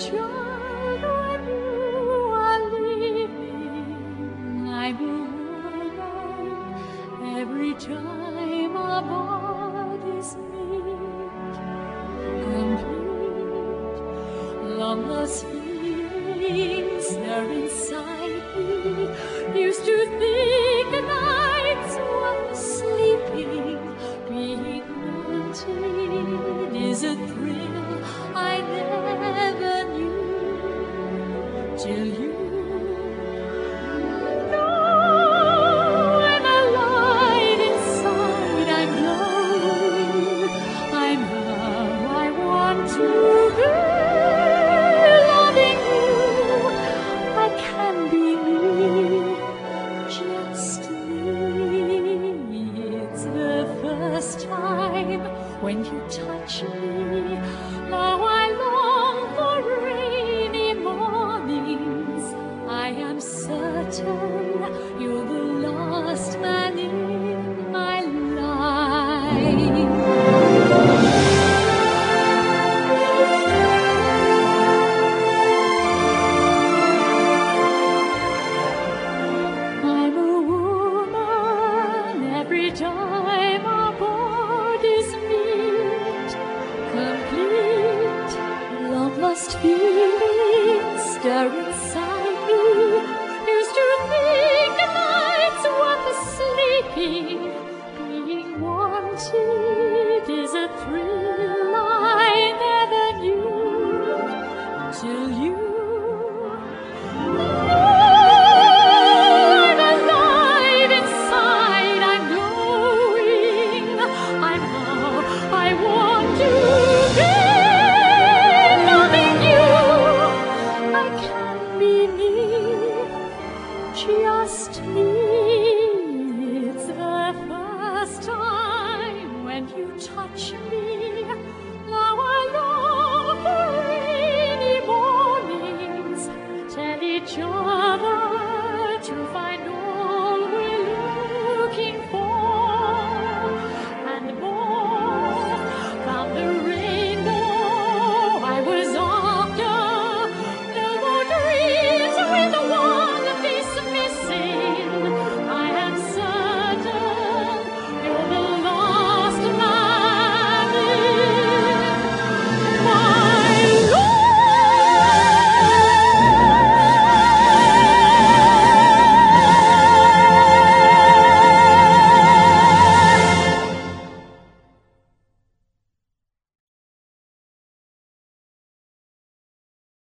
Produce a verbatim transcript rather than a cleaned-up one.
child when you are leaving. I'm a woman every time our bodies meet. Complete, long lost feelings are inside me. Used to think the nights were sleeping. Being wanted is a thrill I never knew till you. Know when I light inside I'm glowing. I'm how I want to be. Loving you, I can be me, just me. It's the first time when you touch me. Now I long for rainy mornings. I am certain you're the last man in my life. I'm a woman every time our bodies meet. Complete, long-lost feelings stir inside me. Used to think the nights were for sleeping. Being wanted is a thrill I never knew till you. I'm alive inside, I'm glowing. I'm how I want to be. Loving you, I can be me, just me. It's the first time when you touch me. Now I long for rainy mornings. Tell each other to find